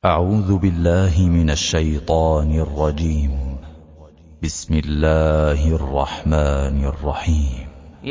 أعوذ بالله من الشيطان الرجيم. بسم الله الرحمن الرحيم.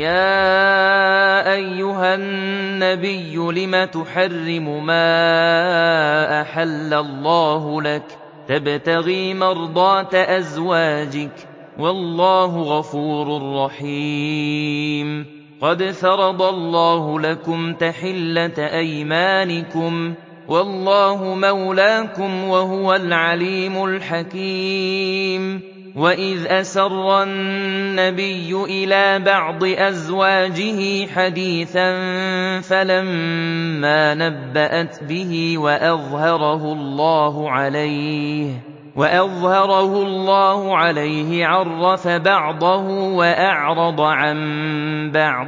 يا أيها النبي لم تحرم ما أحل الله لك تبتغي مرضات أزواجك والله غفور رحيم. قد فرض الله لكم تحلة أيمانكم والله مولاكم وهو العليم الحكيم. وإذ أسر النبي إلى بعض أزواجه حديثا فلما نبأت به وأظهره الله عليه عرف بعضه وأعرض عن بعض.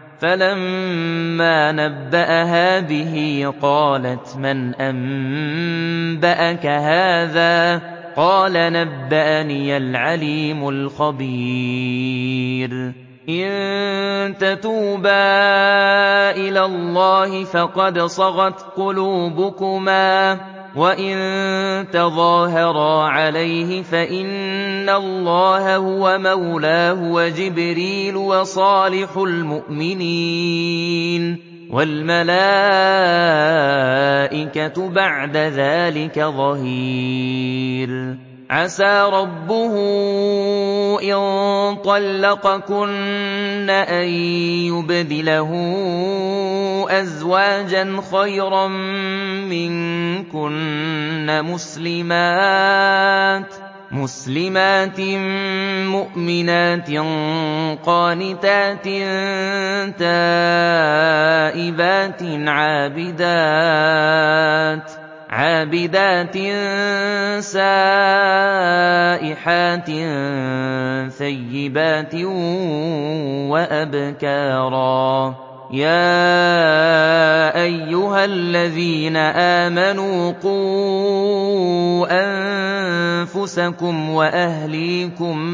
فلما نبأها به قالت من أنبأك هذا؟ قال نبأني العليم الخبير. إن تتوبا إلى الله فقد صغت قلوبكما وإن تظاهرا عليه فإن الله هو مولاه وجبريل وصالح المؤمنين والملائكة بعد ذلك ظهير. عسى ربه إن طلقكن أن يبدله أزواجا خيرا منكن مسلمات مؤمنات قانتات تائبات عابدات سائحات ثيبات وأبكارا. يا أيها الذين آمنوا قوا أنفسكم وأهليكم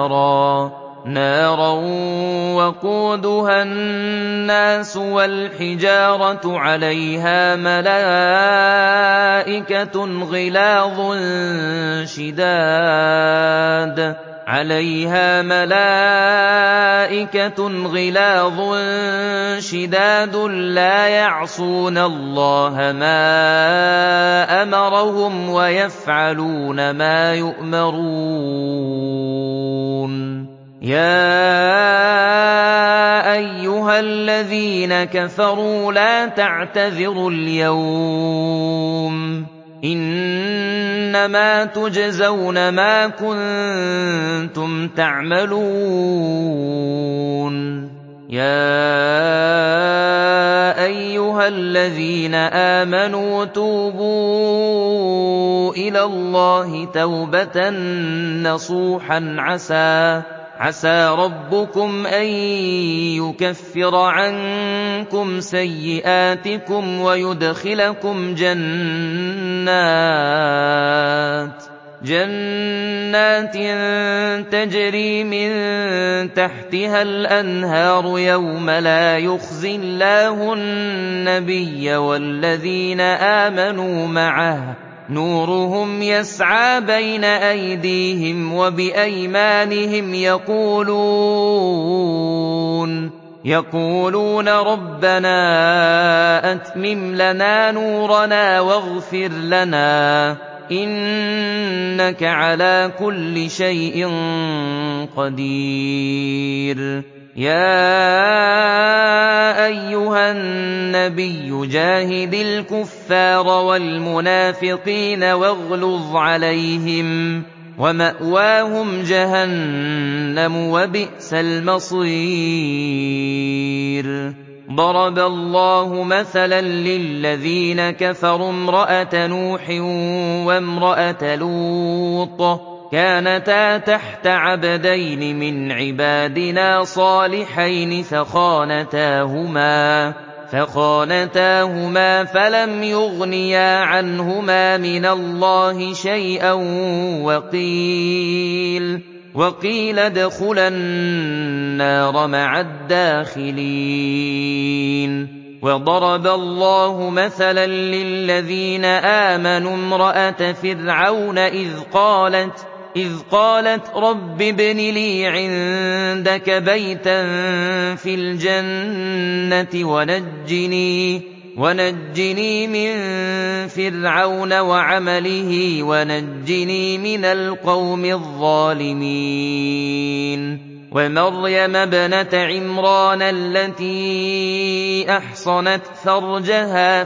نارا وقودها الناس والحجارة عليها ملائكة غلاظ شداد لا يعصون الله ما أمرهم ويفعلون ما يؤمرون. يا أيها الذين كفروا لا تعتذروا اليوم إنما تجزون ما كنتم تعملون. يا أيها الذين آمنوا توبوا إلى الله توبة نصوحا عسى ربكم أن يكفر عنكم سيئاتكم ويدخلكم جنات تجري من تحتها الأنهار يوم لا يخزي الله النبي والذين آمنوا معه نورهم يسعى بين أيديهم وبأيمانهم يقولون ربنا أتمم لنا نورنا واغفر لنا إنك على كل شيء قدير. يا أيها النبي جاهد الكفار والمنافقين واغلظ عليهم ومأواهم جهنم وبئس المصير. ضرب الله مثلا للذين كفروا امرأة نوح وامرأة لوط كانتا تحت عبدين من عبادنا صالحين فخانتاهما فلم يغنيا عنهما من الله شيئا وقيل ادخلا النار مع الداخلين. وضرب الله مثلا للذين آمنوا امرأة فرعون إذ قالت رب ابن لي عندك بيتا في الجنة ونجني من فرعون وعمله ونجني من القوم الظالمين ومريم ابنة عمران التي أحصنت فرجها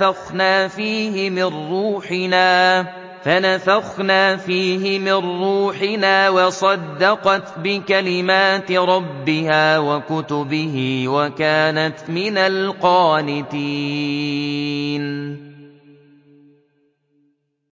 فنفخنا فيه من روحنا وصدقت بكلمات ربها وكتبه وكانت من القانتين